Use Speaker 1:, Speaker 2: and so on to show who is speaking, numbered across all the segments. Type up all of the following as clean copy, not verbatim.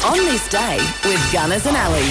Speaker 1: On This Day with Gunners and Ali.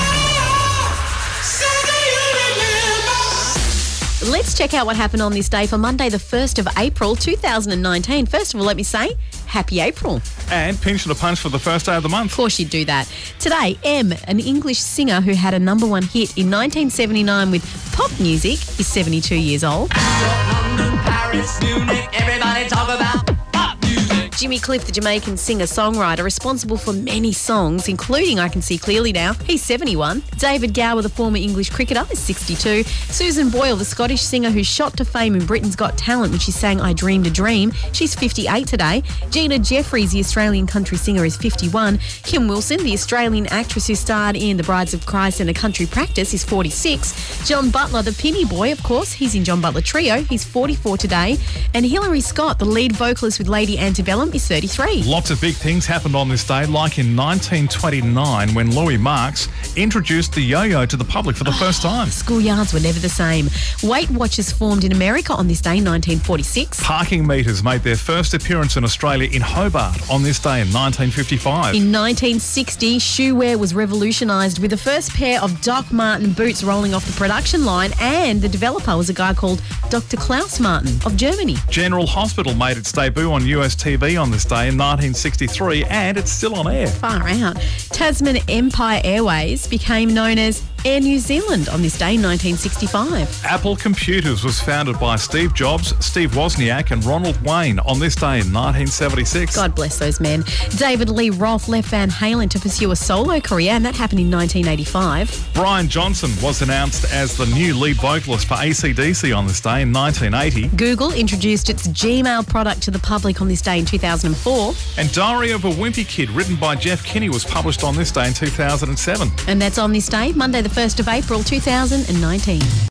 Speaker 2: Let's check out what happened on this day for Monday, the 1st of April, 2019. First of all, let me say, happy April.
Speaker 3: And pinch and a punch for the first day of the month.
Speaker 2: Of course you'd do that. Today, M, an English singer who had a number one hit in 1979 with pop music, is 72 years old.
Speaker 4: London, Paris, Munich, everybody talk about pop music.
Speaker 2: Jimmy Cliff, the Jamaican singer-songwriter, responsible for many songs, including I Can See Clearly Now. He's 71. David Gower, the former English cricketer, is 62. Susan Boyle, the Scottish singer who shot to fame in Britain's Got Talent when she sang I Dreamed a Dream, she's 58 today. Gina Jeffries, the Australian country singer, is 51. Kim Wilson, the Australian actress who starred in The Brides of Christ and A Country Practice, is 46. John Butler, the Penny Boy, of course, he's in John Butler Trio, he's 44 today. And Hilary Scott, the lead vocalist with Lady Antebellum, is 33.
Speaker 3: Lots of big things happened on this day, like in 1929 when Louis Marx introduced the yo-yo to the public for the first time.
Speaker 2: Schoolyards were never the same. Weight Watchers formed in America on this day in 1946.
Speaker 3: Parking meters made their first appearance in Australia in Hobart on this day in 1955.
Speaker 2: In 1960, shoe wear was revolutionised with the first pair of Doc Marten boots rolling off the production line, and the developer was a guy called Dr. Klaus Martin of Germany.
Speaker 3: General Hospital made its debut on US TV on this day in 1963, and it's still on air.
Speaker 2: Far out. Tasman Empire Airways became known as Air New Zealand on this day in 1965.
Speaker 3: Apple Computers was founded by Steve Jobs, Steve Wozniak and Ronald Wayne on this day in 1976.
Speaker 2: God bless those men. David Lee Roth left Van Halen to pursue a solo career, and that happened in 1985.
Speaker 3: Brian Johnson was announced as the new lead vocalist for AC/DC on this day in 1980.
Speaker 2: Google introduced its Gmail product to the public on this day in 2004.
Speaker 3: And Diary of a Wimpy Kid, written by Jeff Kinney, was published on this day in 2007.
Speaker 2: And that's on this day, Monday the 1st of April 2019.